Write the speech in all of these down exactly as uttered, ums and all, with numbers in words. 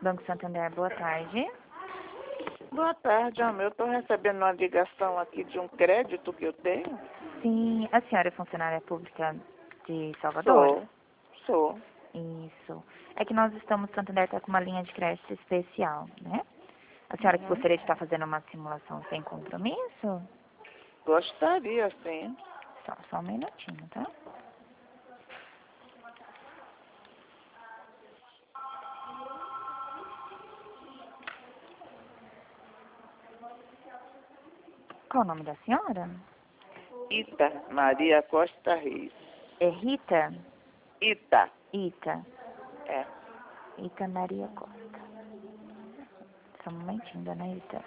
Banco Santander, boa tarde. Boa tarde, amor. Eu estou recebendo uma ligação aqui de um crédito que eu tenho. Sim, a senhora é funcionária pública de Salvador? Sou, sou. Isso. É que nós estamos, Santander está com uma linha de crédito especial, né? A senhora que Uhum. gostaria de estar fazendo uma simulação sem compromisso? Gostaria, sim. Só, só um minutinho, tá? Qual o nome da senhora? Ita Maria Costa Reis. É Rita? Ita. Ita. É. Ita Maria Costa. Só um momentinho, dona Ita.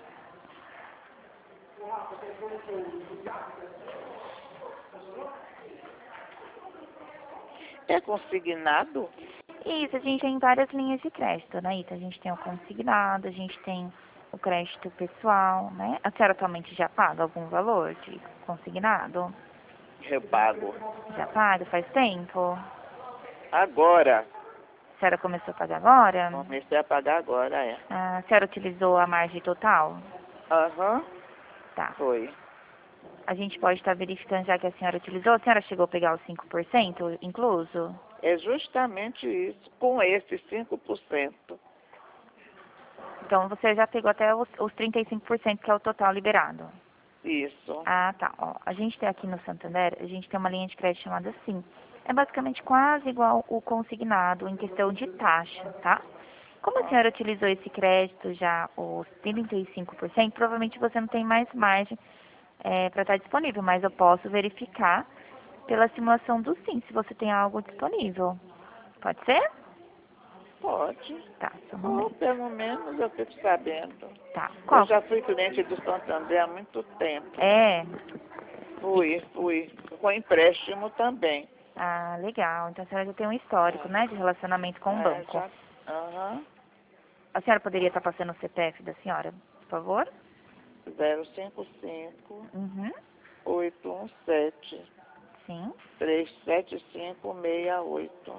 É consignado? Isso, a gente tem várias linhas de crédito, dona Ita. A gente tem o consignado, a gente tem o crédito pessoal, né? A senhora atualmente já paga algum valor de consignado? Eu pago. Já paga? Faz tempo? Agora. A senhora começou a pagar agora? Comecei a pagar agora, é. Ah, a senhora utilizou a margem total? Aham. Tá. Foi. A gente pode estar verificando já que a senhora utilizou. A senhora chegou a pegar os cinco por cento incluso? É justamente isso. Com esse cinco por cento. Então você já pegou até os, os trinta e cinco por cento que é o total liberado. Isso. Ah, tá. Ó, a gente tem aqui no Santander, a gente tem uma linha de crédito chamada Sim. É basicamente quase igual o consignado em questão de taxa, tá? Como a senhora utilizou esse crédito já, os trinta e cinco por cento, provavelmente você não tem mais margem é, para estar disponível, mas eu posso verificar pela simulação do Sim, se você tem algo disponível. Pode ser? Pode. Tá, só um Ou momento. pelo menos eu fico sabendo. Tá. Eu Qual? já fui cliente do Santander há muito tempo. É. Fui, fui. Com empréstimo também. Ah, legal. Então a senhora já tem um histórico, né, de relacionamento com o É, banco. já. Aham. A senhora poderia estar passando o C P F da senhora, por favor? zero cinco cinco, Uhum. oito um sete, Sim. três sete cinco seis oito.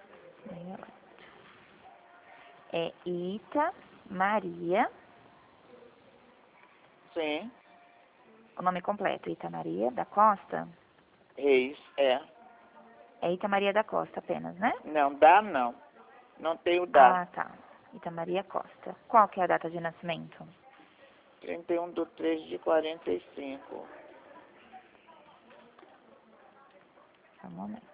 É Ita Maria, Sim. o nome completo, Ita Maria da Costa. Reis, é. É Ita Maria da Costa apenas, né? Não dá, não. Não tenho dado. Ah, tá. Ita Maria Costa. Qual que é a data de nascimento? trinta e um de três de quarenta e cinco. Só um momento.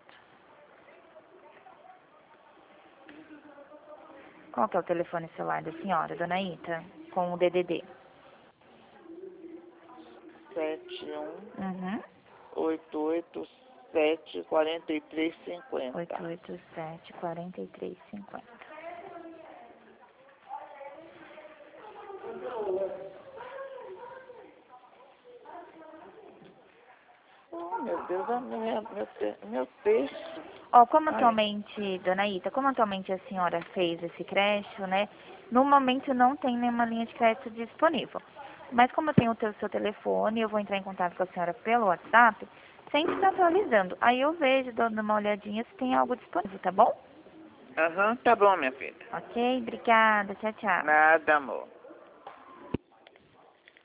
Qual que é o telefone celular da senhora, dona Ita? Com o D D D. sete um Uhum. oito oito sete quatro três cinco oito zero. oito sete, quatro três cinco zero. Oh, meu Deus, a minha, meu, te- meu texto. Ó, como Ai, atualmente, dona Ita, como atualmente a senhora fez esse crédito, né? No momento não tem nenhuma linha de crédito disponível. Mas como eu tenho o teu- seu telefone, eu vou entrar em contato com a senhora pelo WhatsApp, sempre está atualizando. Aí eu vejo, dando uma olhadinha se tem algo disponível, tá bom? aham, tá bom, minha filha. Ok? Obrigada. Tchau, tchau. Nada, amor.